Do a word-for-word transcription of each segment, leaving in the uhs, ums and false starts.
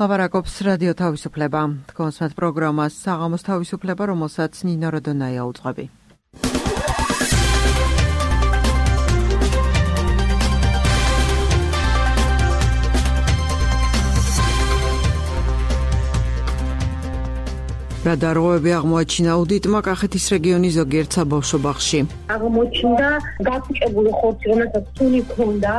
ლაპარაკობს რადიო თავისუფლება. თქვენს პროგრამას საღამოს თავისუფლება, რომელსაც ნინო როდონაია უძღვები. რა დარღვევები აღმოაჩინა აუდიტმა კახეთის რეგიონის ზოგიერთ საბავშვო ბაღში. აღმოჩნდა გაფუჭებული ხორცი, რომელსაც თუნი ჰქონდა.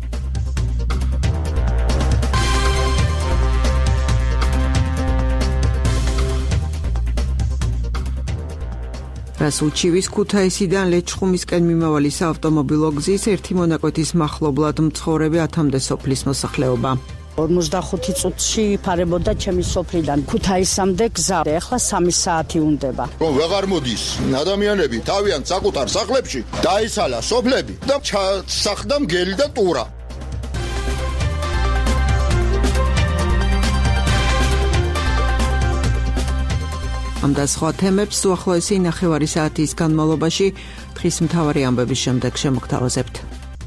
რასულჩივის ქუთაისიდან ლეჩხუმისკენ მიმავალი საავტომობილო გზის ერთი მონაკვეთის მახლობლად მცხოვრები ათამდე სოფლის მოსახლეობა. ორმოცდახუთი წუთში იფარებოდა ჩემი სოფლიდან ქუთაისამდე გზა. ეხლა სამი საათი უნდება. რომ ვეღარ მოდის ადამიანები თავიანთ საკუთარ სახლებში დაისალა სოფლები და ჩასახდა მგელი და ტურა. ამ და სხვა თემებს უახლოესი ნახევარი საათის განმავლობაში დღის მთავარი ამბების შემდეგ შემოგთავაზებთ.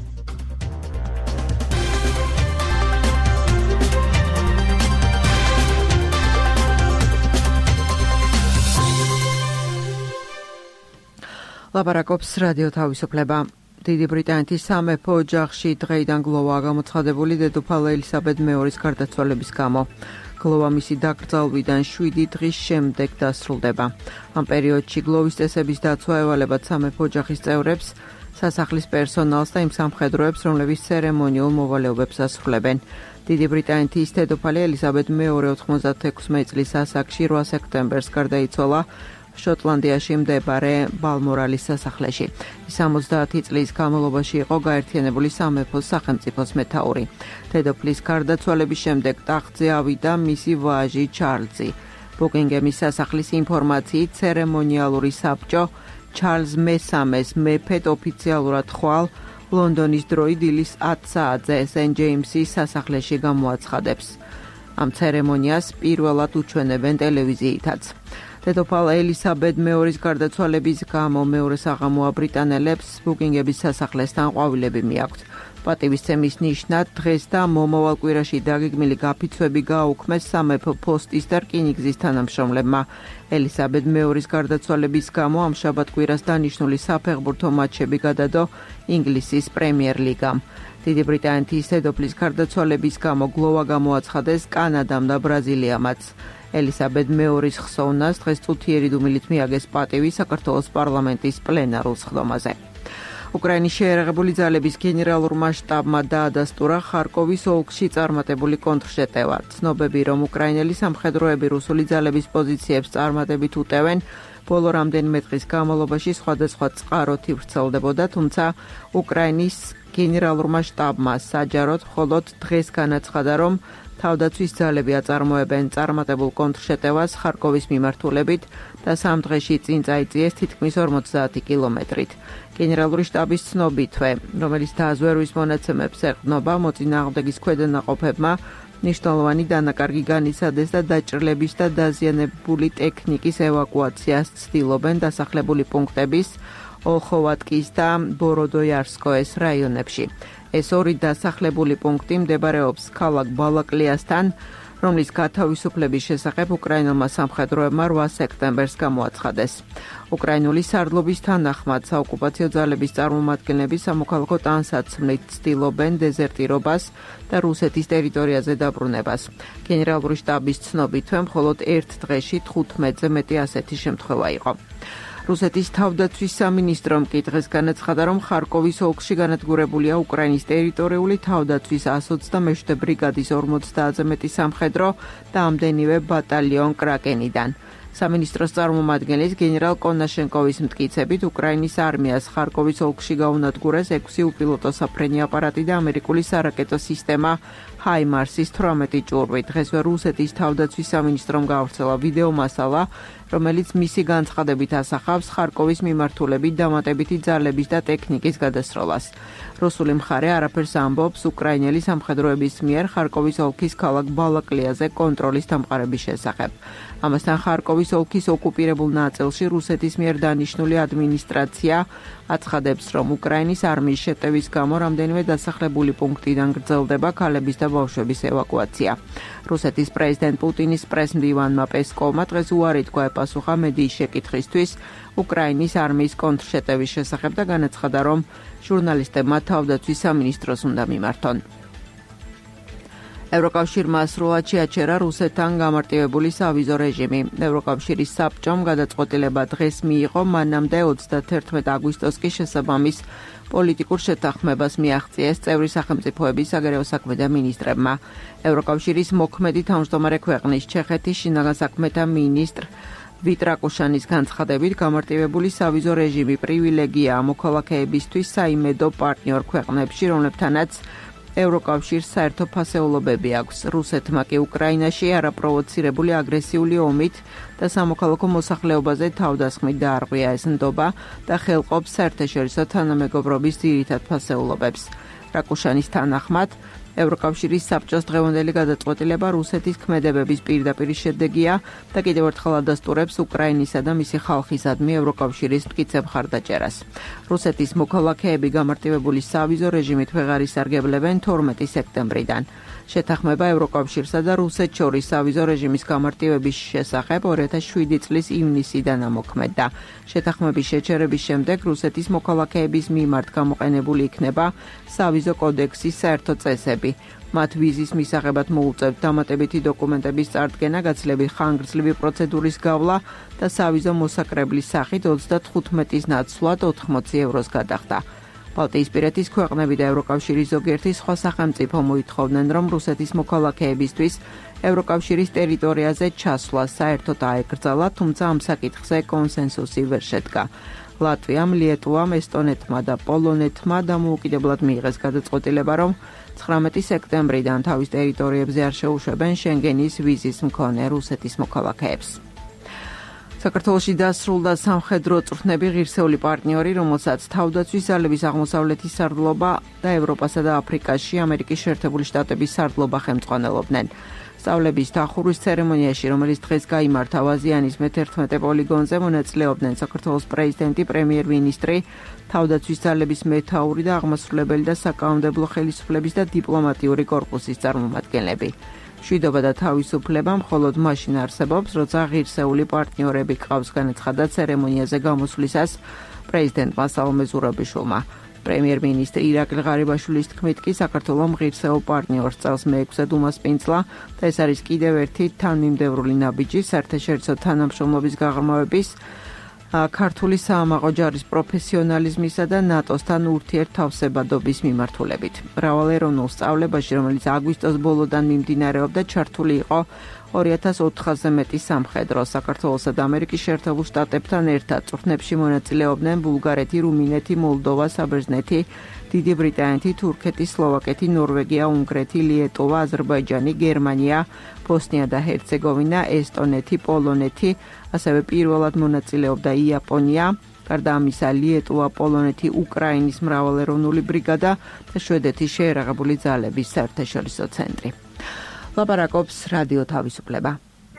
ლაპარაკობს რადიო თავისუფლება. დიდი ბრიტანეთის სამეფო ოჯახში დღეიდან გლოვაა გამოცხადებული დედოფალ ელისაბედ მეორის გარდაცვალების გამო. გლოვა მისი დაკრძალვიდან შვიდი დღის შემდეგ დასრულდება. ამ პერიოდში გლოვის წესების დაცვა ევალებათ სამეფო ოჯახის წევრებს, სასახლის პერსონალს და იმ სამხედროებს, რომლებიც ცერემონიულ მოვალეობებს ასრულებენ. დიდი ბრიტანეთის დედოფალი ელისაბედ მეორე ოთხმოცდაექვსი წლის ასაკში რვა სექტემბერს გარდაიცვალა შოტლანდიაში მდებარე ბალმორალის სასახლეში. ის ორმოცდაათი წლის განმავლობაში იყო გაერთიანებული სამეფოს სახელმწიფოს მეთაური. დედოფლის გარდაცვალების შემდეგ ტახტზე ავიდა მისი ვაჟი ჩარლზი. ბუკინგემის სასახლის ინფორმაციით ცერემონიალური საბჭო ჩარლზ მესამეს მეფედ ოფიციალურად ხვალ ლონდონის დროით დილის ათ საათზე სენტ ჯეიმსის სასახლეში გამოაცხადებს. ამ ცერემონიას პირველად უჩვენებენ ტელევიზიითაც. დედოფალ ელისაბედ მეორის გარდაცვალების გამო მეორე საღამოა ბრიტანელებს ბუკინგების სასახლესთან ყვავილები მიაქვთ. პატივისცემის ნიშნად დღეს და მომავალ კვირაში დაგეგმილი გაფიცვები გააუქმეს სამეფო ფოსტის და რკინიგზის თანამშრომლებმა. ელისაბედ მეორის გარდაცვალების გამო ამ შაბათ-კვირას დანიშნული საფეხბურთო მატჩები გადადო ინგლისის პრემიერ ლიგამ. დიდი ბრიტანეთის დედოფლის გარდაცვალების გამო გლოვა გამოაცხადეს კანადამ და ბრაზილიამაც. ელისაბედ მეორის ხსოვნას დღეს წუთიერი დუმილით მიაგეს პატივი საქართველოს პარლამენტის პლენარულ სხდომაზე. უკრაინის შეიარაღებული ძალების გენერალურმა შტაბმა დაადასტურა ხარკოვის ოლქში წარმატებული კონტრშეტევა. ცნობები, რომ უკრაინელი სამხედროები რუსული ძალების პოზიციებს წარმატებით უტევენ, ბოლო რამდენიმე დღის განმავლობაში სხვადასხვა წყაროთი ვრცელდებოდა, თუმცა უკრაინის გენერალურმა შტაბმა საჯაროდ მხოლოდ დღეს განაცხადა, რომ თავდაცვის ძალები აწარმოებენ წარმატებულ კონტრშეტევას ხარკოვის მიმართულებით და სამ დღეში წინ წაიწიეს თითქმის ორმოცდაათი კილომეტრით. გენერალური შტაბის ცნობითვე, რომელიც დაზვერვის მონაცემებს ეყრდნობა, მოწინააღმდეგის ქვედანაყოფებმა მნიშვნელოვანი დანაკარგი განიცადეს და დაჭრილების და დაზიანებული ტექნიკის ევაკუაციას ცდილობენ დასახლებული პუნქტების ოლხოვატკის და ბოროდოიარსკოეს რაიონებში. ეს ორი დასახლებული პუნქტი მდებარეობს ქალაქ ბალაკლიასთან, რომლის გათავისუფლების შესახებ უკრაინულმა სამხედროებმა რვა სექტემბერს გამოაცხადეს. უკრაინული სარდლობის თანახმად საოკუპაციო ძალების წარმომადგენლები სამოქალაქო ტანსაცმლით ცდილობენ დეზერტირობას და რუსეთის ტერიტორიაზე დაბრუნებას. გენერალური შტაბის ცნობითვე მხოლოდ ერთ დღეში თხუთმეტზე მეტი ასეთი შემთხვევა იყო. რუსეთის თავდაცვის სამინისტრომ კი დღეს განაცხადა, რომ ხარკოვის ოლქში განადგურებულია უკრაინის ტერიტორიული თავდაცვის ასი ოცდამეშვიდე ბრიგადის ორმოცდაათზე მეტი სამხედრო და ამდენივე ბატალიონ კრაკენიდან. სამინისტროს წარმომადგენლის გენერალ კონაშენკოვის მტკიცებით უკრაინის არმიას ხარკოვის ოლქში გაუნადგურეს ექვსი უპილოტო საფრენი აპარატი და ამერიკული სარაკეტო სისტემა ჰაიმარსის თვრამეტი ჭურვი. დღესვე რუსეთის თავდაცვის სამინისტრომ გაავრცელა ვიდეო მასალა, რომელიც მისი განცხადებით ასახავს ხარკოვის მიმართულებით დამატებითი ძალების და ტექნიკის გადასროლას. რუსული მხარე არაფერს ამბობს უკრაინელი სამხედროების მიერ ხარკოვის ოლქის ქალაქ ბალაკლიაზე კონტროლის დამყარების შესახებ. ამასთან ხარკოვის ოლქის ოკუპირებულ ნაწილში რუსეთის მიერ დანიშნული ადმინისტრაცია აცხადებს, რომ უკრაინის არმიის შეტევის გამო რამდენიმე დასახლებული პუნქტიდან გრძელდება ქალების და ბავშვების ევაკუაცია. რუსეთის პრეზიდენტ პუტინის პრესმდივანმა პესკოვმა დღეს უარი თქვა ეპასუხა მედიის შეკითხვისთვის უკრაინის არმიის კონტრშეტევის შესახებ და განაცხადა, რომ ჟურნალისტებმა თავდაცვის სამინისტროს უნდა მიმართონ. ევროკავშირმა სრულად შეაჩერა რუსეთთან გამარტივებული სავიზო რეჟიმი. ევროკავშირის საბჭომ გადაწყვეტილება დღეს მიიღო, მანამდე ოცდათერთმეტ აგვისტოს კი შესაბამის პოლიტიკურ შეთანხმებას მიაღწიეს წევრი სახელმწიფოების საგარეო საქმეთა მინისტრებმა. ევროკავშირის მოქმედი თავმჯდომარე ქვეყნის ჩეხეთის შინაგან საქმეთა მინისტრ ვიტ რაკუშანის განცხადებით გამარტივებული სავიზო რეჟიმი პრივილეგიაა მოქალაქეებისთვის საიმედო პარტნიორ ქვეყნებში, რომლებთანაც ევროკავშირს საერთო ფასეულობები აქვს. რუსეთმა კი უკრაინაში არაპროვოცირებული აგრესიული ომით და სამოქალაქო მოსახლეობაზე თავდასხმით დაარღვია ეს ნდობა და ხელყოფს საერთაშორისო თანამეგობრობის ძირითად ფასეულობებს. რაკუშანის თანახმად, ევროკავშირის საბჭოს დღევანდელი გადაწყვეტილება რუსეთის ქმედებების პირდაპირ შედეგია და კიდევ ერთხელ ადასტურებს უკრაინისა და მისი ხალხისადმი ევროკავშირის მტკიცე მხარდაჭერას. რუსეთის მოქალაქეები გამარტივებული სავიზო რეჟიმით ვეღარ ისარგებლებენ თორმეტი სექტემბრიდან. შეთანხმება ევროკავშირსა და რუსეთს შორის სავიზო რეჟიმის გამარტივების შესახებ ორი ათას შვიდი წლის ივნისიდან ამოქმედდა. შეთანხმების შეჩერების შემდეგ რუსეთის მოქალაქეების მიმართ გამოყენებული იქნება სავიზო კოდექსის საერთო წესები. მათ ვიზის მისაღებად მოუწევთ დამატებითი დოკუმენტების წარდგენა, გაცილებით ხანგრძლივი პროცედურის გავლა და სავიზო მოსაკრებლის სახით ოცდათხუთმეტის ნაცვლად ოთხმოცი ევროს გადახდა. ბალტიისპირეთის ქვეყნები და ევროკავშირის ზოგიერთი სხვა სახელმწიფო მოითხოვდნენ, რომ რუსეთის მოქალაქეებისთვის ევროკავშირის ტერიტორიაზე ჩასვლა საერთოდ აეკრძალა, თუმცა ამ საკითხზე კონსენსუსი ვერ შედგა. ლატვიამ, ლიეტუვამ, ესტონეთმა და პოლონეთმა დამოუკიდებლად მიიღეს გადაწყვეტილება, რომ ცხრამეტი სექტემბრიდან თავის ტერიტორიებზე არ შეუშვებენ შენგენის ვიზის მქონე რუსეთის მოქალაქეებს. საქართველოში დასრულდა სამხედრო წვრთნები ღირსეული პარტნიორი, რომელსაც თავდაცვის ძალების აღმოსავლეთის სარდლობა და ევროპასა და აფრიკაში ამერიკის შეერთებული შტატების სარდლობა ხელმძღვანელობდნენ. სწავლების დახურვის ცერემონიაში, რომელიც დღეს გაიმართა ვაზიანის მეთერთმეტე პოლიგონზე, მონაწილეობდნენ საქართველოს პრეზიდენტი, პრემიერ-მინისტრი, თავდაცვის ძალების მეთაური და აღმასრულებელი და საკანონმდებლო ხელისუფლების და დიპლომატიური კორპუსის წარმომადგენლები. მშვიდობა და თავისუფლება მხოლოდ მაშინ არსებობს, როცა ღირსეული პარტნიორები ყავს, განაცხადა ცერემონიაზე გამოსვლისას პრეზიდენტმა სალომე ზურაბიშვილმა. პრემიერ-მინისტრი ირაკლი ღარიბაშვილის თქმით კი საქართველოს ღირსეულ პარტნიორს წელს მეექვსედ უმასპინძლა და ეს არის კიდევ ერთი თანმიმდევრული ნაბიჯი საერთაშორისო თანამშრომლობის გაღრმავების, ქართული საამაყო ჯარის პროფესიონალიზმისა და ნატოსთან ურთიერთთავსებადობის მიმართულებით. მრავალეროვნულ სწავლებაში, რომელიც აგვისტოს ბოლოდან მიმდინარეობდა, ჩართული იყო ორი ათას ოთხასზე მეტი სამხედრო. საქართველოსა და ამერიკის შეერთებულ შტატებთან ერთად წვრთნებში მონაწილეობდნენ ბულგარეთი, რუმინეთი, მოლდოვა, საბერძნეთი, დიდი ბრიტანეთი, თურქეთი, სლოვაკეთი, ნორვეგია, უნგრეთი, ლიეტუვა, აზერბაიჯანი, გერმანია, ბოსნია და ჰერცეგოვინა, ესტონეთი, პოლონეთი, ასევე პირველად მონაწილეობდა იაპონია, გარდა ამისა ლიეტუვა, პოლონეთი, უკრაინის მრავალეროვნული ბრიგადა და შვედეთის შეერაღებული ძალების საერთაშორისო ცენტრი. ლაპარაკობს რადიო თავისუფლება.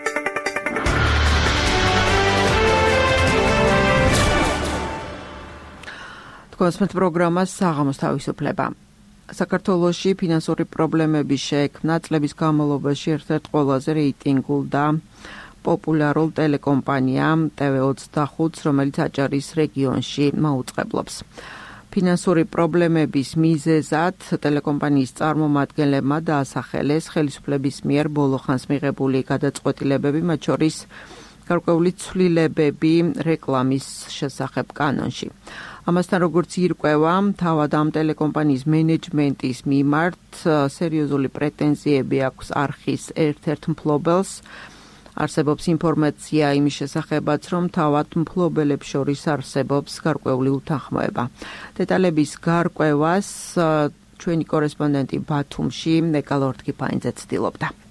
თქვენს პროგრამას საღამოს თავისუფლება. საქართველოში ფინანსური პრობლემების შექმნა წლების განმავლობაში ერთ-ერთ ყველაზე რეიტინგულ და პოპულარულ ტელეკომპანიამ ტე ვე ოცდახუთს, რომელიც აჭარის რეგიონში მაუწყებლობს. ფინანსური პრობლემების მიზეზად ტელეკომპანიის წარმომადგენლებმა დაასახელეს ხელისუფლების მიერ ბოლოხანს მიღებული გადაწყვეტილებები, მათ შორის გარკვეული ცვლილებები რეკლამის შესახებ კანონში. ამასთან, როგორც ირკვევა, თავად ამ ტელეკომპანიის მენეჯმენტის მიმართ სერიოზული პრეტენზიები აქვს არხის ერთ-ერთ მფლობელს. არსებობს ინფორმაცია იმის შესახებაც, რომ თავად მფლობელებს შორის არსებობს გარკვეული უთანხმოება. დეტალების გარკვევას ჩვენი კორესპონდენტი ბათუმში ნეკა ლორთქიფაინძე ცდილობდა.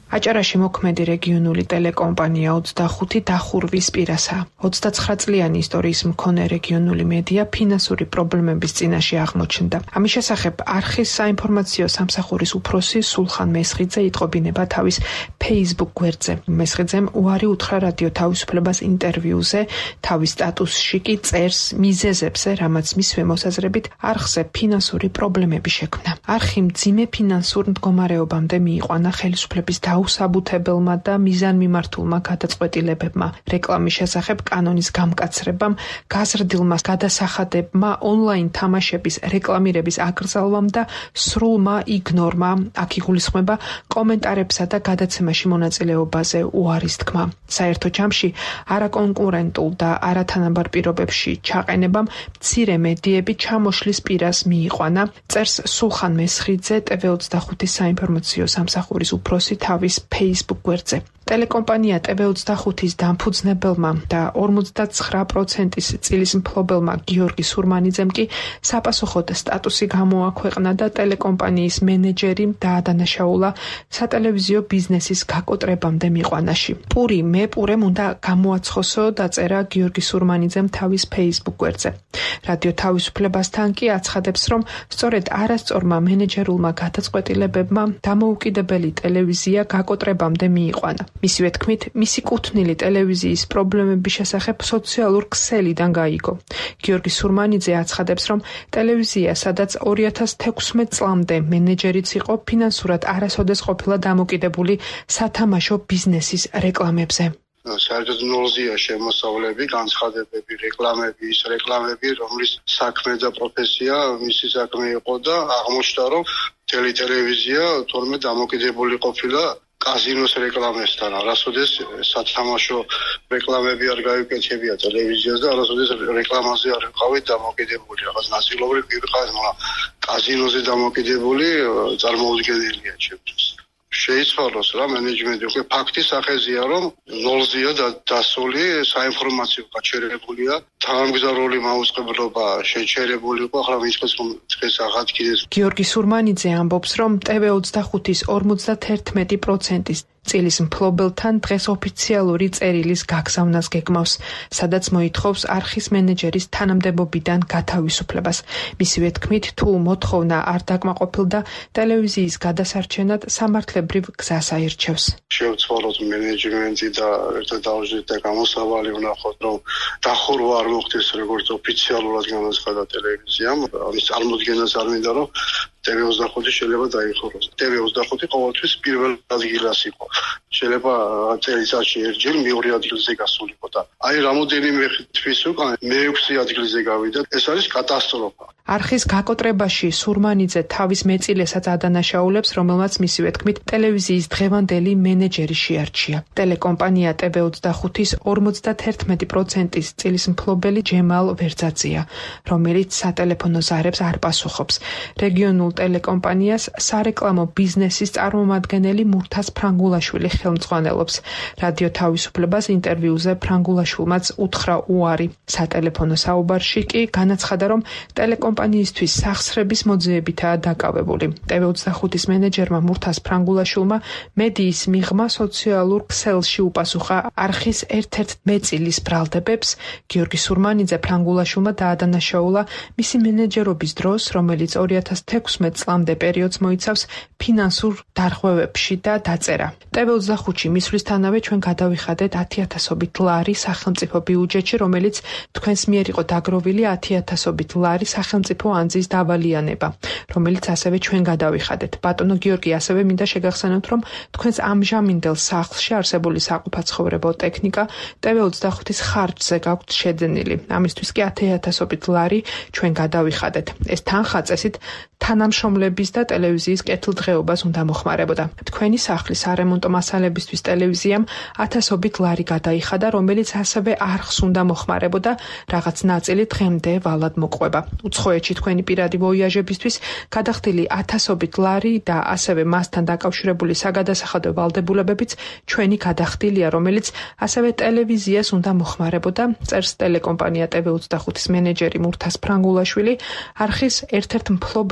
აჭარაში მოქმედი რეგიონული ტელეკომპანია ოცდახუთი დახურვის პირასაა. ოცდაცხრა წლიანი ისტორიის მქონე რეგიონული მედია ფინანსური პრობლემების წინაშე აღმოჩნდა. ამის შესახებ არხის საინფორმაციო სამსახურის უფროსი სულხან მესხიძე იტყობინება თავის Facebook გვერდზე. მესხიძემ უარი უთხრა რადიო თავისუფლებას ინტერვიუზე, თავის სტატუსში კი წერს მიზეზებზე, რამაც მისვე მოსაზრებით არხზე ფინანსური პრობლემები შექმნა. არხი მძიმე ფინანსურ მდგომარეობამდე მიიყვანა ხელისუფლების დაუსაბუთებელმა და მიზანმიმართულმა გადაწყვეტილებებმა, რეკლამის შესახებ კანონის გამკაცრებამ, გაზრდილმა გადასახადებმა, ონლაინ თამაშების რეკლამირების აკრძალვამ და სრულმა იგნორმა, აქ იგულისხმება კომენტარებსა და გადაცემაში მონაწილეობაზე უარის თქმა. საერთო ჯამში არაკონკურენტულ და არათანაბარ პირობებში ჩაყენებამ მცირე მედიები ჩამოშლის პირას მიიყვანა, წერს სულხან მესხიძე ტევ ოცდახუთის საინფორმაციო სამსახურის უფროსი თავის Facebook გვერდზე. ტელეკომპანია ტევ ოცდახუთის დამფუძნებელმა და ორმოცდაცხრა პროცენტის წილის მფლობელმა გიორგი სურმანიძემ კი საპასუხოდ სტატუსი გამოაქვეყნა და ტელეკომპანიის მენეჯერი დაადანაშაულა სატელევიზიო ბიზნესის გაკოტრებამდე მიყვანაში. პური მე პურემ უნდა გამოაცხოსო, დაწერა გიორგი სურმანიძემ თავის Facebook გვერდზე. რადიო თავისუფლებასთან კი აცხადებს, რომ სწორედ არასწორმა მენეჯერულმა გადაწყვეტილებებმა დამოუკიდებელი ტელევიზია გაკოტრებამდე მიიყვანა. მისივე თქმით, მისი კუთვნილი ტელევიზიის პრობლემების შესახებ სოციალურ ქსელიდან გაიგო. გიორგი სურმანიძე აცხადებს, რომ ტელევიზია, სადაც ორი ათას თექვსმეტ წლამდე მენეჯერიც იყო, ფინანსურად არასოდეს ყოფილა დამოკიდებული სათამაშო ბიზნესის რეკლამებზე. საერთოდ ნულზეა შემოსავლები, განცხადებები, რეკლამები, ის რეკლამები, რომლის საქმე და პროფესია მისი საქმე იყო და აღმოჩნდა, რომ მთელი ტელევიზია თორმეტ დამოკიდებული ყოფილა კაზინოს რეკლამებთან. არასოდეს სათამაშო რეკლამები არ გაიკეთებია ტელევიზიას და არასოდეს რეკლამაზე არ ვიყავით დამოკიდებული. რაღაც ნაწილობრივ ვიყავით, მაგრამ კაზინოზე დამოკიდებული წარმოუდგენელია ჩემთვის. შეიცვალოს რა მენეჯმენტი უკვე ფაქტის სახეზია, რომ ნულზეა და დასული საინფორმაციო გაჩერებულია, თანამგზავრული მაუწყებლობა შეჩერებული იყო, ახლა ვიცხეს რომ დღეს აღადგინეს. გიორგი სურმანიძე ამბობს, რომ ტევ ოცდახუთის ორმოცდაერთმეტი პროცენტის წილის მფლობელთან დღეს ოფიციალური წერილის გაგზავნას გეგმავს, სადაც მოითხოვს არხის მენეჯერის თანამდებობიდან გათავისუფლებას. მისივე თქმით, თუ მოთხოვნა არ დაკმაყოფილდა, ტელევიზიის გადასარჩენად სამართლებრივ გზას აირჩევს. შევცვალოთ მენეჯმენტი და ერთად დავუშვით და გამოსავალი ვნახოთ, რომ დახურვა არ მოხდეს როგორც ოფიციალურად განაცხადა ტელევიზიამ, ამის წარმოდგენას არ მინდა, რომ ტევ ოცდახუთი შეიძლება დაიხუროს. ტევ ოცდახუთი ყოველთვის პირველ ადგილას იყო. შეიძლება წელიწადში ერთხელ მეორე ადგილზე გასულიყო და აი რამოდენიმე თვის უკან მეექვსე ადგილზე გავიდა. ეს არის კატასტროფა. არხის გაკოტრებაში სურმანიძე თავის მეწილესაც ადანაშაულებს, რომელმაც მისივე თქმით ტელევიზიის დღევანდელი მენეჯერი შეარჩია. ტელეკომპანია ტევ ოცდახუთის ორმოცდაერთმეტი პროცენტის წილის მფლობელი ჯემალ ვერძაძეა, რომელიც სატელეფონო ზარებს არ პასუხობს. რეგიონულ ტელეკომპანიას სარეკლამო ბიზნესის წარმომადგენელი მურთაზ ფრანგულაშვილი ხელმძღვანელობს. რადიო თავისუფლებას ინტერვიუზე ფრანგულაშვილმაც უთხრა უარი. სატელეფონო საუბარში კი განაცხადა, რომ ტელეკომპანიისთვის სახსრების მოძიებითაა დაკავებული. ტევ ოცდახუთის მენეჯერმა მურთაზ ფრანგულაშვილმა მედიის მიღმა სოციალურ ქსელში უპასუხა არხის ერთ-ერთ მეწილის ბრალდებებს. გიორგი სურმანიძე ფრანგულაშვილმა დაადანაშაულა მისი მენეჯერობის დროს, რომელიც ორი ათას თექვსმეტ წლამდე პერიოდს მოიცავს, ფინანსურ დარღვევებში და დაწერა. ტევ ოცდახუთში მისვლისთანავე ჩვენ გადავიხადეთ ათი ათასობით ლარი სახელმწიფო ბიუჯეტში, რომელიც თქვენს მიერ იყო დაგროვილი ათი ათასობით ლარი სახელმწიფო ანძის დავალიანება, რომელიც ასევე ჩვენ გადავიხადეთ. ბატონო გიორგი, ასევე მინდა შეგახსენოთ, რომ თქვენს ამჟამინდელ სახლში არსებული საყოფაცხოვრებო ტექნიკა ტევ ოცდახუთის ხარჯზე გაქვთ შეძენილი. ამისთვის კი ათი ათასობით ლარი ჩვენ გადავიხადეთ. ეს თანხა წესით თანამშრომლების და ტელევიზიის კეთილდღეობას უნდა მოხმარებოდა. თქვენი სახლის არემონტო მასალებისთვის ტელევიზიამ ათასობით ლარი გადაიხადა, რომელიც ასევე არხს უნდა მოხმარებოდა, რაღაც ნაწილი დღემდე ვალად მოყვება. უცხოეთში თქვენი პირადი ვოიაჟებისთვის გადახდილი ათასობით ლარი და ასევე მასთან დაკავშირებული საგადასახადო ვალდებულებებიც ჩვენი გადახდილია, რომელიც ასევე ტელევიზიას უნდა მოხმარებოდა, წერს ტელეკომპანია ტევ ოცდახუთის მენეჯერი მურთაზ ფრანგულაშვილი, არხის ერთ-ერთ მფლობელსა და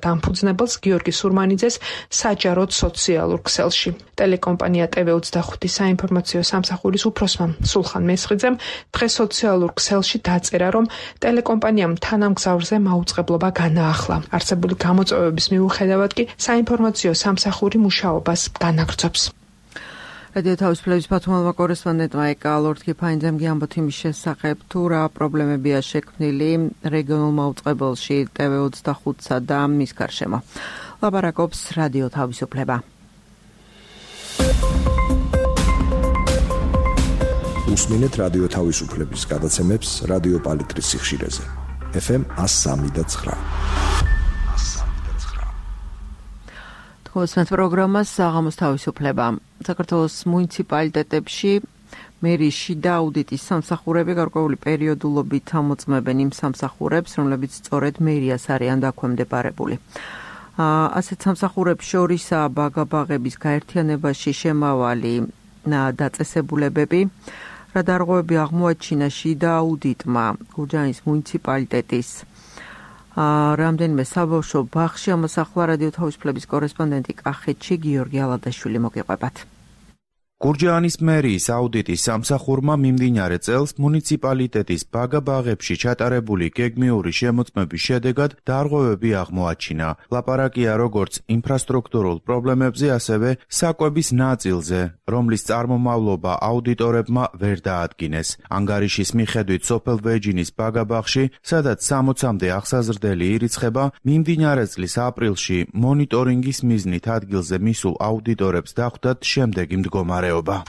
სრულად ამფუძნებელს გიორგი სურმანიძეს საჯაროდ სოციალურ ქსელში. ტელეკომპანია ტევ ოცდახუთი საინფორმაციო სამსახურის უფროსმა სულხან მესხიძემ დღეს სოციალურ ქსელში დაწერა, რომ ტელეკომპანიამ თანამგზავრზე მაუწყებლობა განაახლა. არსებული გამოწვევების მიუხედავად კი საინფორმაციო სამსახური მუშაობას განაგრძობს. რადიო თავისუფლების ბათუმელმა კორესპონდენტმა ეკა ლორდ ფაინძემ გიამბოთ იმის შესახებ, თუ რა პრობლემებია შექმნილი რეგიონულ მაუწყებელში ტევ ოცდახუთსა და მის გარშემო. ლაპარაკობს რადიო თავისუფლება. უსმინეთ რადიო თავისუფლების გადაცემებს რადიო პალიტრის სიხშირეზე. ეფ ემ ას სამი და ცხრა. ხოსმეთ პროგრამას საღამოს თავისუფლება. საქართველოს მუნიციპალიტეტებში მერის შიდა აუდიტის სამსახურები გარკვეული პერიოდულობით ამოწმებენ იმ სამსახურებს, რომლებიც სწორედ მერიას არიან დაქვემდებარებული. ასეთ სამსახურებს შორისაა ბაგა-ბაღების გაერთიანებაში შემავალი დაწესებულებები. რა დარღვევები აღმოაჩინა შიდა აუდიტმა გურჯაანის მუნიციპალიტეტის რამდენიმე საბავშვო ბაღში, ამას ახლა რადიო თავისუფლების კორესპონდენტი კახეთში გიორგი ალადაშვილი მოგიყვებათ. გურჯაანის მერიის აუდიტის სამსახურმა მიმდინარე წელს მუნიციპალიტეტის ბაგა-ბაღებში ჩატარებული გეგმიური შემოწმების შედეგად დარღვევები აღმოაჩინა. ლაპარაკია როგორც ინფრასტრუქტურულ პრობლემებზე, ასევე საკვების ნაწილზე, რომლის წარმომავლობა აუდიტორებმა ვერ დაადგინეს. ანგარიშის მიხედვით სოფელ ვეჯინის ბაგა-ბაღში, სადაც სამოცამდე აღსაზრდელი ირიცხება, მიმდინარე წლის აპრილში მონიტორინგის მიზნით ადგილზე მისულ აუდიტორებს დახვდათ შემდეგი მდგომარეობა.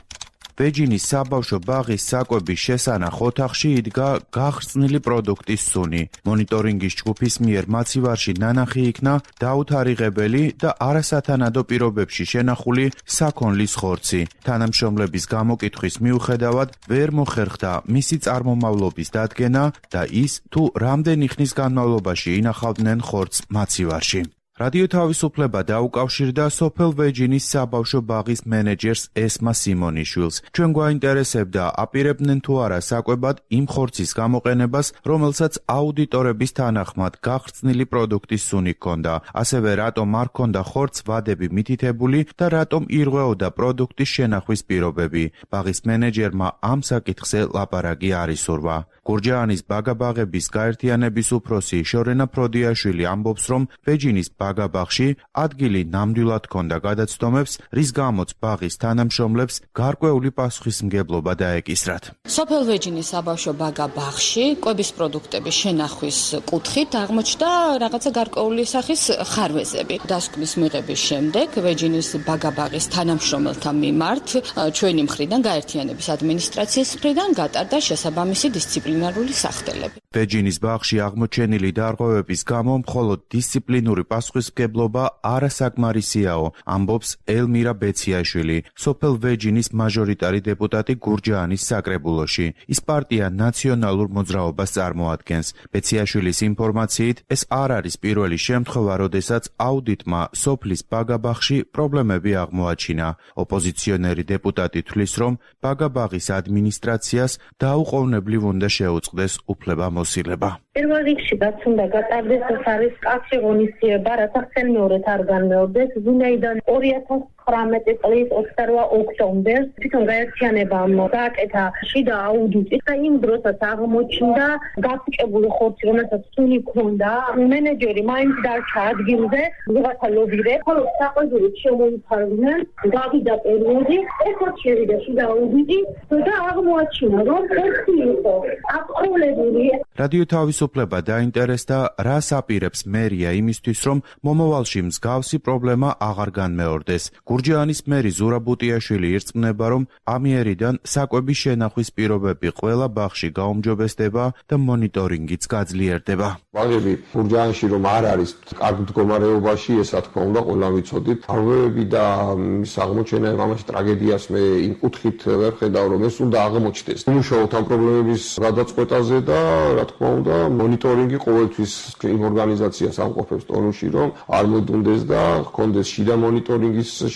ვეჯინის საბავშვო ბაღის საკვების შესანახ ოთახში იდგა გახრწნილი პროდუქტის სუნი. მონიტორინგის ჯგუფის მიერ მაცივარში ნანახი იქნა დაუთარიღებელი და არასათანადო პირობებში შენახული საქონლის ხორცი. თანამშრომლების გამოკითხვის მიუხედავად ვერ მოხერხდა მისი წარმომავლობის დადგენა და ის, თუ რამდენი ხნის განმავლობაში ინახავდნენ ხორცს მაცივარში. რადიო თავისუფლება დაუკავშირდა სოფელ ვეჯინის საბავშვო ბაღის მენეჯერს ესმა სიმონიშვილს. ჩვენ გვაინტერესებდა, აპირებდნენ თუ არა საკვებად იმ ხორცის გამოყენებას, რომელსაც აუდიტორების თანახმად გახრწნილი პროდუქტის სუნი ჰქონდა. ასევე რატომ არ ჰქონდა ხორცს ვადები მითითებული და რატომ ირღვეოდა პროდუქტის შენახვის პირობები. ბაღის მენეჯერმა ამ საკითხზე ლაპარაკი არ ისურვა. გურჯაანის ბაგა-ბაღების გაერთიანების უფროსი შორენა ფროდიაშვილი ამბობს, რომ ვეჯინის ბაგა-ბაღში ადგილი ნამდვილად ჰქონდა გადაცდომებს, რის გამოც ბაღის თანამშრომლებს გარკვეული პასუხისმგებლობა დაეკისრათ. სოფელ ვეჯინის საბავშვო ბაგა-ბაღში კვების პროდუქტების შენახვის კუთხით აღმოჩნდა რაღაცა გარკვეული სახის ხარვეზები. დასკვნის მიღების შემდეგ ვეჯინის ბაგა-ბაღის თანამშრომელთა მიმართ ჩვენი მხრიდან გაერთიანების ადმინისტრაციის მხრიდან გატარდა შესაბამისი დისციპლინარული სახდელები. ვეჯინის ბაღში აღმოჩენილი დარღვევების გამო მხოლოდ დისციპლინური პასუხისმგებლობა არასაკმარისიაო, ამბობს ელმირა ბეციაშვილი, სოფელ ვეჯინის მაჟორიტარი დეპუტატი გურჯაანის საკრებულოში. ის პარტია ნაციონალურ მოძრაობას წარმოადგენს. ბეციაშვილის ინფორმაციით, ეს არ არის პირველი შემთხვევა, როდესაც აუდიტმა სოფლის ბაგა-ბაღში პრობლემები აღმოაჩინა. ოპოზიციონერი დეპუტატი თვლის, რომ ბაგა-ბაღის ადმინისტრაციას დაუყოვნებლივ უნდა შეუწყდეს უფლებამოსილება. პირველ რიგში რაც უნდა გატარდეს, ეს არის კავშირი ღონისძიება, რათა ხელმეორედ არ განმეორდეს. ვინაიდან ორი ათას ცხრამეტი წლის ოცდაორი ოქტომბერს თვითონ გაერთიანებამ გააკეთა შიდა აუდიტი და იმ დროსაც აღმოჩნდა გაფუჭებული ხორცი, რომელსაც სუნი ჰქონდა. მენეჯერი მაინც დარჩა ადგილზე, ვიღაცა ლობირებს, ხოლო საყვედური შემოიფარგნენ, გავიდა პერიოდი, ეხლა შევიდა შიდა აუდიტი და აღმოაჩინა, რომ ხორცი იყო აკრულებული. რადიო თავისუფლება დაინტერესდა, რას აპირებს მერია იმისთვის, რომ მომავალში მსგავსი პრობლემა აღარ განმეორდეს. გურჯაანის მერი ზურა ბუტიაშვილი ირწმუნება, რომ ამიერიდან საკვების შენახვის პირობები ყველა ბაღში გაუმჯობესდება და მონიტორინგიც გაძლიერდება. ბაღები გურჯაანში რომ არ არის კარგ მდგომარეობაში, ესა თქმა უნდა ყველა ვიცოდით. დარღვევები და მის აღმოჩენა ამაში ტრაგედიას მე იმ კუთხით ვერ ხედავ, რომ ეს უნდა აღმოჩნდეს. იმუშაოთ ამ პრობლემების გადაწყვეტაზე და რა თქმა უნდა მონიტორინგი ყოველთვის იმ ორგანიზაციას ამყოფებს ტონუსში, რომ არ მოდუნდეს და ჰქონდეს შიდა მონიტორინგის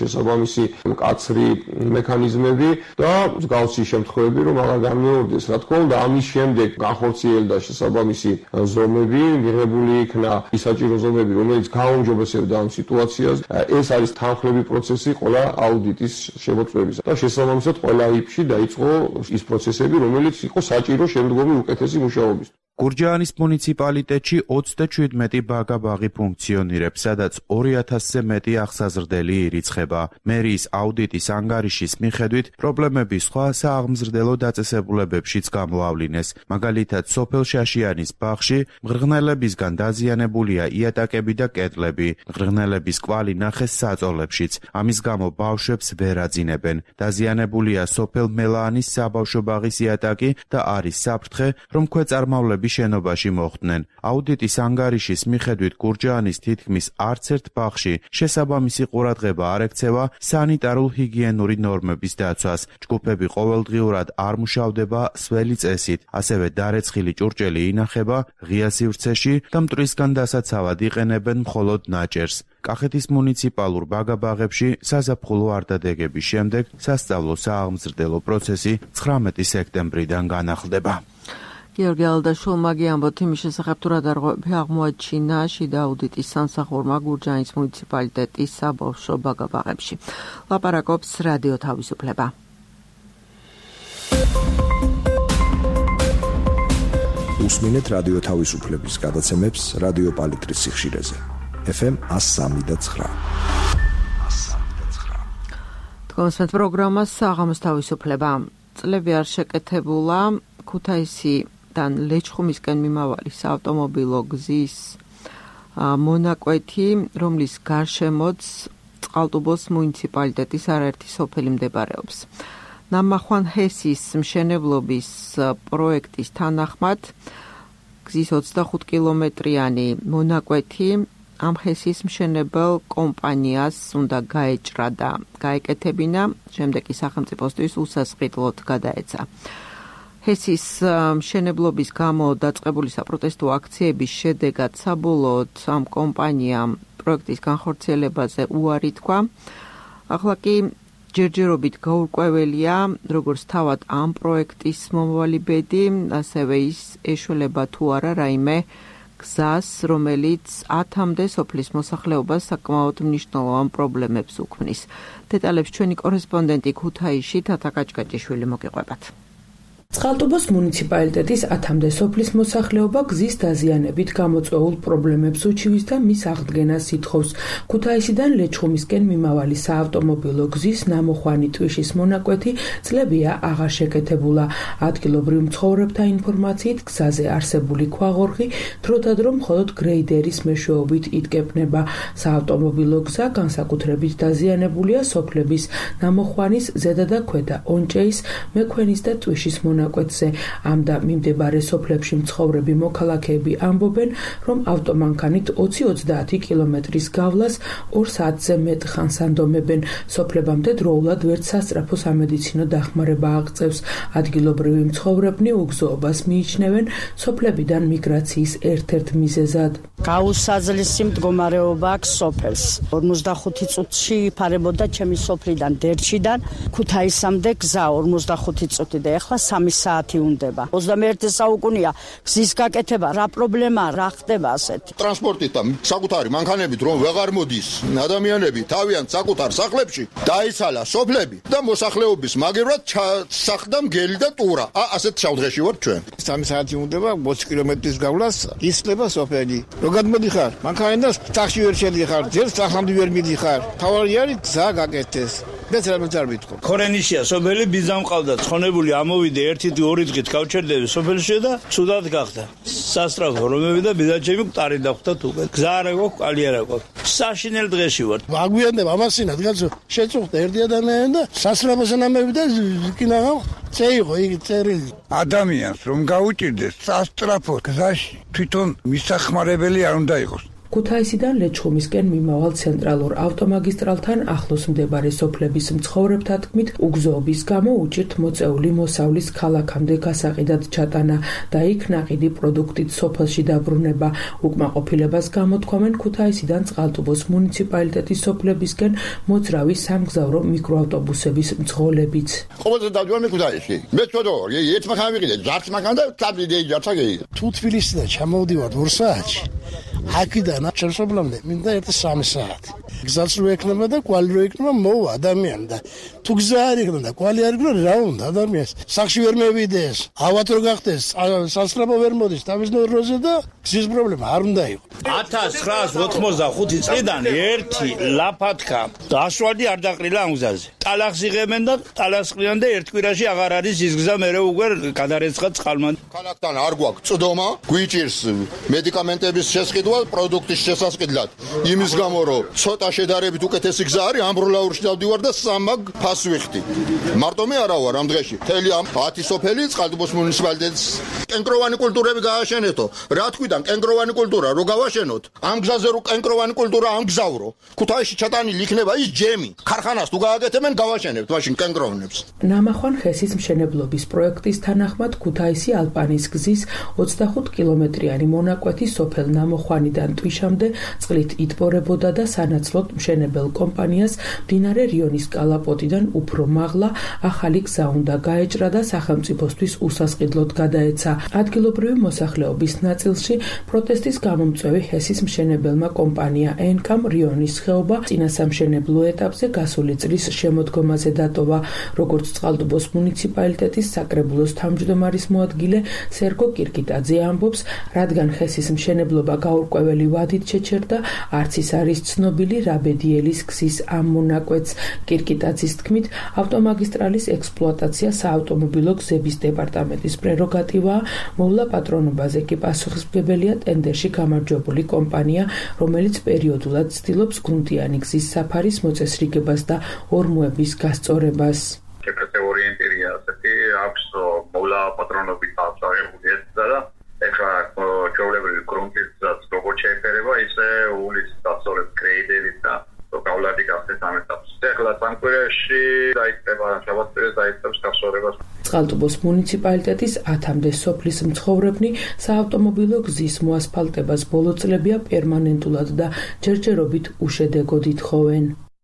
შესაბამისი მკაცრი მექანიზმები და მსგავსი შემთხვევები რომ აღარ განმეორდეს. რა თქმა უნდა, ამის შემდეგ განხორციელდა შესაბამისი ზომები, მიღებული იქნა ის საჭირო ზომები, რომელიც გააუმჯობესებდა ამ სიტუაციას. ეს არის თანხლები პროცესი ყველა აუდიტის შემოწმების და შესაბამისად ყველა იფში დაიწყო ის პროცესები, რომელიც იყო საჭირო შემდგომი უკეთესი მუშაობის. გურჯაანის მუნიციპალიტეტში ოცდაჩვიდმეტი ბაგა-ბაღი ფუნქციონირებს, სადაც ორი ათასზე მეტი აღსაზრდელი ირიცხება. მერიის აუდიტის ანგარიშის მიხედვით, პრობლემები სხვა სააღმზრდელო დაწესებულებებშიც გამოავლინეს. მაგალითად, სოფელ შაშიანის ბაღში მღრღნელებისგან დაზიანებულია იატაკები და კედლები. მღრღნელების კვალი ნახეს საწოლებშიც. ამის გამო ბავშვებს ვერ აძინებენ. დაზიანებულია სოფელ მელაანის საბავშვო ბაღის იატაკი და არის საფრთხე, რომ ქვეწარმავლები შენობაში მოხვდნენ. აუდიტის ანგარიშის მიხედვით გურჯაანის თითქმის არც ერთ ბაღში შესაბამისი ყურადღება არ ექცევა სანიტარულ-ჰიგიენური ნორმების დაცვას. ჯგუფები ყოველდღიურად არ მუშავდება სველი წესით, ასევე დარეცხილი ჭურჭელი ინახება ღია სივრცეში და მტვრისგან დასაცავად იყენებენ მხოლოდ ნაჭერს. კახეთის მუნიციპალურ ბაგა-ბაღებში საზაფხულო არდადეგების შემდეგ სასწავლო სააღმზრდელო პროცესი ცხრამეტი სექტემბრიდან განახლდება. გიორგი ალდაშვილმა გიამბოთ იმის შესახებ, თუ რა დარღვევები აღმოაჩინა შიდა აუდიტის სამსახურმა გურჯაანის მუნიციპალიტეტის საბავშვო ბაგა-ბაღებში. ლაპარაკობს რადიო თავისუფლება. უსმინეთ რადიო თავისუფლების გადაცემებს რადიო პალიტრის სიხშირეზე. ეფ ემ εκατო სამი და ცხრა. თქვენს პროგრამა საღამოს თავისუფლება. წლები არ შეკეთებულა ქუთაისი ლეჩხუმისკენ მიმავალი საავტომობილო გზის მონაკვეთი, რომლის გარშემოც წყალტუბოს მუნიციპალიტეტის არაერთი სოფელი მდებარეობს. ნამახვან ჰესის მშენებლობის პროექტის თანახმად გზის ოცდახუთ კილომეტრიანი მონაკვეთი ამ ჰესის მშენებელ კომპანიას უნდა გაეჭრა და გაეკეთებინა, შემდეგ კი სახელმწიფოსთვის უსასყიდლოდ გადაეცა. ჰესის მშენებლობის გამო დაწყებული საპროტესტო აქციების შედეგად საბოლოოდ ამ კომპანიამ პროექტის განხორციელებაზე უარი თქვა. ახლა კი ჯერჯერობით გაურკვეველია, როგორც თავად ამ პროექტის მომავალი ბედი, ასევე ის ეშველება თუ არა რაიმე გზას, რომელიც ათამდე სოფლის მოსახლეობას საკმაოდ მნიშვნელოვან პრობლემებს უქმნის. დეტალებს ჩვენი კორესპონდენტი ქუთაისში თათა კაჭკაჭიშვილი მოგიყვებათ. წყალტუბოს მუნიციპალიტეტის ათამდე სოფლის მოსახლეობა გზის დაზიანებით გამოწვეულ პრობლემებს უჩივის და მის აღდგენას ითხოვს. ქუთაისიდან ლეჩხუმისკენ მიმავალი საავტომობილო გზის ნამოხვანი ტვიშის მონაკვეთი წლებია აღარ შეკეთებულა. ადგილობრივ მცხოვრებთა ინფორმაციით გზაზე არსებული ქვაღორღი დროდადრო მხოლოდ გრეიდერის მეშვეობით იდგებნება. საავტომობილო გზა განსაკუთრებით დაზიანებულია სოფლების ნამოხვანის ზედა და ქვედა ონჭეის, მექვენის და ტვიშის მონაკვეთზე. ამ და მიმდებარე სოფლებში მცხოვრები მოქალაქეები ამბობენ, რომ ავტომანქანით ოცი ოცდაათი კილომეტრის გავლას ორ საათზე მეტ ხანს ანდომებენ. სოფლებამდე დროულად ვერც სასწრაფო სამედიცინო დახმარება აღწევს. ადგილობრივი მცხოვრებნი უგზოობას მიიჩნევენ სოფლებიდან მიგრაციის ერთ-ერთ მიზეზად. გაუსაძლისი მდგომარეობა აქვს სოფელს. ორმოცდახუთი წუთში იფარებოდა ჩემი სოფლიდან დერჩიდან ქუთაისამდე გზა ორმოცდახუთი წუთი და ეხლა სამი საათი უნდება. ოცდამეერთე საუკუნეა გზის გაკეთება, რა პრობლემა, რა ხდება ასეთი. ტრანსპორტით და საკუთარი მანქანებით რომ ვეღარ მოდის ადამიანები თავიანთ საკუთარ სახლებში, დაიცალა სოფლები და მოსახლეობის მაგევრად ჩასახდა მგელი და ტურა. ასეთ შავდღეში ვართ ჩვენ. სამი საათი უნდება ოცი კილომეტრის გავლას ისწლება სოფელი. რო გადმოდიხარ, მანქანიდან ტაქსი ვერ შედიხარ, ჯერ სახლამდე ვერ მიდიხარ. თავარი არის გზა გაკეთდეს. მეც რამე არ ვიტყო. ქორენიშია სოფელი ბიძამ ყავდა, ცხონებული ამოვიდე ერთი ორი დღით გავჩერდები სოფელში და ცუდად გახდა. სასტრაფო რომები და ბიძაჩემი მყარი დახვდა თუგე. გზა არა გვაქვს, ყალი არა გვაქვს. საშინელ დღეში ვარ. აგვიანდება ამასინად გაცო შეწუხდა ერთი ადამიანი და სასტრაფო სანამები და კინაღა წეიღო იგი წერილი. ადამიანს რომ გაუჭირდეს სასტრაფო გზაში თვითონ მისახმარებელი არ უნდა იყოს. ქუთაისიდან ლეჩხუმისკენ მიმავალ ცენტრალურ ავტომაგისტრალთან ახლოს მდებარე სოფლების მცხოვრებთა თქმით, უგზოობის გამო უჭირთ მოწეული მოსავლის ქალაქამდე გასაყიდად ჩატანა და იქ ნაყიდი პროდუქტით სოფელში დაბრუნება. უკმაყოფილებას გამოთქვამენ ქუთაისიდან წყალტუბოს მუნიციპალიტეტის სოფლებისკენ მოძრავი სამგზავრო მიკროავტობუსების მძღოლებიც. ყოველდღე დავდივარ ქუთაისში. მე ცოტა ერთ მანქანა ვიყიდე, ჯარც მანქანა და წაბიდი ჯარცა გეიდა. თუ თბილისიდან ჩამოვდივარ ორ საათში. აქედან ჩემსოფლამდე მინდა ერთი სამი საათი. გზაც რო ექნება და კვალი რო იქნება მოვა ადამიანი და თუ გზა არ იქნება და კვალი არ იქნება რა უნდა ადამიანს სახში ვერ მევიდეს ავად რო გახდეს სასწრაფო ვერ მოდის თავის ნოროზე და გზის პრობლემა არ უნდა იყოს. ათას ცხრაას ოთხმოცდახუთი წლიდან ერთი ლაფათქა გასვალი არ დაყრილა ამ გზაზე. ტალახს იღებენ და ტალახს ყრიან და ერთ კვირაში აღარ არის ის გზა მერე უკვე გადარეცხა წყალმა. ქალაქთან არ გვაქვს წდომა, გვიჭირს მედიკამენტების შესყიდვა პროდუქტის შესასყიდლად. იმის გამო რომ ცოტა შედარებით უკეთესი გზა არის, ამბროლაურში დავდივარ და სამაგ ფას ვიხდი. მარტო მე არა ვარ ამ დღეში. მთელი ამ ათი სოფელი წყალტუბოს მუნიციპალიტეტის კენკროვანი კულტურები გააშენეთო. რა თქვიდან კენკროვანი კულტურა რო გავაშენოთ? ამ გზაზე რო კენკროვანი კულტურა ამგზავრო. ქუთაისში ჩატანილი იქნება ის ჯემი. ქარხანას თუ გააკეთებენ გავაშენებთ მაშინ კენკროვნებს. ნამახვან ხესის მშენებლობის პროექტის თანახმად ქუთაისი ალპანის გზის ოცდახუთ კილომეტრიანი მონაკვეთი სოფელ ნამოხვანიდან ტვიშამდე წყლით იტბორებოდა და სანაცვლოდ მშენებელ კომპანიას მდინარე რიონის კალაპოტიდან უფრო მაღლა ახალი გზა უნდა გაეჭრა და სახელმწიფოსთვის უსასყიდლოდ გადაეცა. ადგილობრივი მოსახლეობის ნაწილში პროტესტის გამომწვევი ჰესის მშენებელმა კომპანია ენკამ რიონის ხეობა წინასამშენებლო ეტაპზე გასული წლის შემოდგომაზე დატოვა. როგორც წყალტუბოს მუნიციპალიტეტის საკრებულოს თავმჯდომარის მოადგილე სერგო კირკიტაძე ამბობს, რადგან ჰესის მშენებლობა გაურკვეველი ვადით შეჩერდა, არც ის არის ცნობილი რაბედიელის გზის ამ მონაკვეთს. კირკიტაძის თქმით, ავტომაგისტრალის ექსპლუატაცია საავტომობილო გზების დეპარტამენტის პრეროგატივაა, მოვლა პატრონობაზე კი პასუხისმგებელია ტენდერში გამარჯვებული კომპანია, რომელიც პერიოდულად ცდილობს გრუნტიანი გზის საფარის მოწესრიგებას და ორმოების გასწორებას. Cifrete orientării astea, axo, mola patronobii tațare, etc. Ეხლა ჩვეულებრივი გრუნტის როგორც შეფერება, ისე ულის დასწორებ კრეიდერით და ლოკალური გახდეს ამ ეტაპს. ეხლა სამკვირეში დაიწყება, შაბათს დაიწყებს გასწორებას. წყალტუბოს მუნიციპალიტეტის ათამდე სოფლის მცხოვრებნი საავტომობილო გზის მოასფალტებას ბოლო წლებია პერმანენტულად და ჯერჯერობით უშედეგოდ ითხოვენ.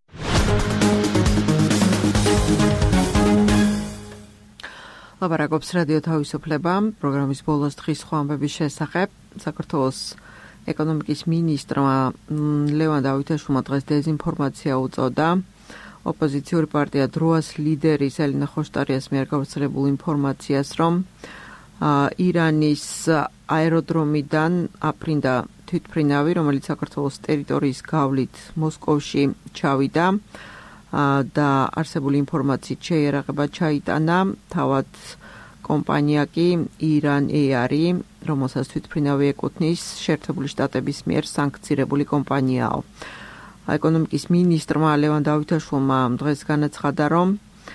ლაპარაკობს რადიო თავისუფლება პროგრამის ბოლოს დღის ხვამბების შესახებ. საქართველოს ეკონომიკის მინისტრმა ლევან დავითაშვილმა დღეს დეზინფორმაცია უწოდა. ოპოზიციური პარტია დროას ლიდერის ელინა ხოშტარიას მიერ გავრცელებულ ინფორმაციას, რომ ირანის აეროდრომიდან აფრინდა თვითმფრინავი, რომელიც საქართველოს ტერიტორიის გავლით მოსკოვში ჩავიდა და არსებული ინფორმაციით შეიარაღება ჩაიტანა. თავად კომპანია კი Iran Air, რომელსაც თვითმფრინავი ეკუთვნის, შეერთებული შტატების მიერ სანქცირებული კომპანიაო. ეკონომიკის მინისტრმა ლევან დავითაშვილმა დღეს განაცხადა, რომ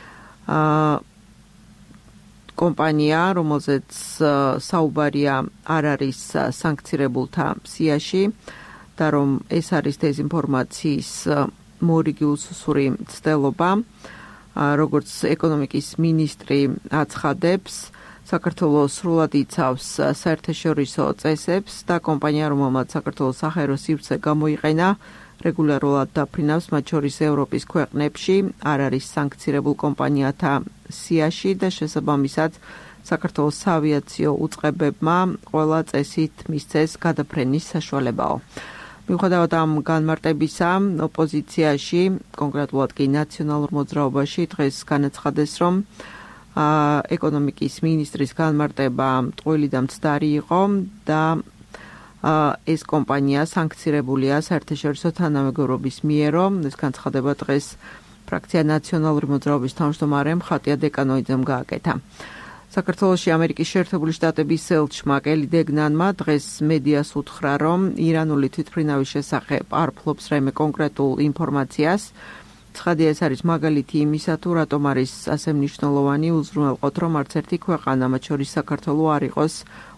კომპანია, რომელზეც საუბარია არ არის სანქცირებულთა სიაში და რომ ეს არის დეზინფორმაციის მორიგი უსუსური ცდელობა, როგორც ეკონომიკის მინისტრი აცხადებს, საქართველოს სრულად იცავს საერთაშორისო წესებს და კომპანია, რომელმაც საქართველოს საჰაერო სივრცე გამოიყენა, რეგულარულად დაფრინავს, მათ შორის ევროპის ქვეყნებში, არ არის სანქცირებულ კომპანიათა სიაში და შესაბამისად საქართველოს საავიაციო უწყებებმა ყველა წესით მისცეს გადაფრენის საშუალებაო. მიუხედავად ამ განმარტებისა, ოპოზიციაში, კონკრეტულად კი ნაციონალურ მოძრაობაში დღეს განაცხადეს, რომ ეკონომიკის მინისტრის განმარტება ტყუილი და მცდარი იყო და ეს კომპანია სანქცირებულია საერთაშორისო თანამეგობრობის მიერო. ეს განცხადება დღეს ფრაქცია ნაციონალური მოძრაობის თავმჯდომარემ ხატია დეკანოიძემ გააკეთა. საქართველოში ამერიკის შეერთებული შტატების ელჩმა კელი დეგნანმა დღეს მედიას უთხრა, რომ ირანული თვითმფრინავის შესახებ არ ფლობს რაიმე კონკრეტულ ინფორმაციას. ცხადია, ეს არის მაგალითი იმისა, თუ რატომ არის ასე მნიშვნელოვანი უზრუნველყოთ, რომ არც ერთი ქვეყანა, მათ შორის საქართველო, არ იყოს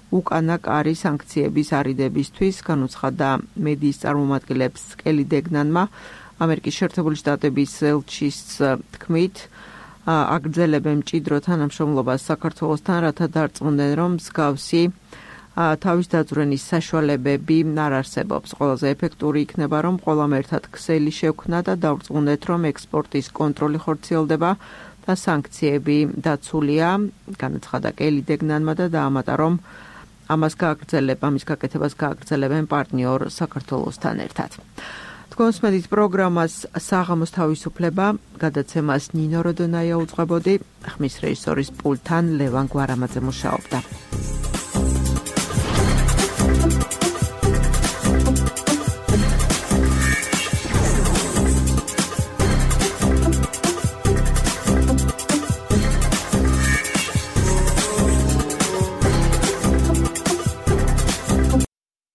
უკანა კარი სანქციების არიდებისთვის, განუცხადა მედიის წარმომადგენლებს კელი დეგნანმა. ამერიკის შეერთებული შტატების ელჩის თქმით, აგრძელებენ მჭიდრო თანამშრომლობას საქართველოსთან, რათა დარწმუნდნენ, რომ მსგავსი თავის დაძვრენის საშუალებები არ არსებობს. ყველაზე ეფექტური იქნება, რომ ყველამ ერთად ქსელი შევქმნა და დავრწმუნდეთ, რომ ექსპორტის კონტროლი ხორციელდება და სანქციები დაცულია, განაცხადა კელი დეგნანმა და დაამატა, რომ ამას გააგრძელებ, ამის გაკეთებას გააგრძელებენ პარტნიორ საქართველოსთან ერთად. თქვენს მედიის პროგრამას საღამოს თავისუფლება, გადაცემას ნინო როდონაია უძღვებოდი, ხმის რეჟისორის პულტთან ლევან გვარამაძე მუშაობდა.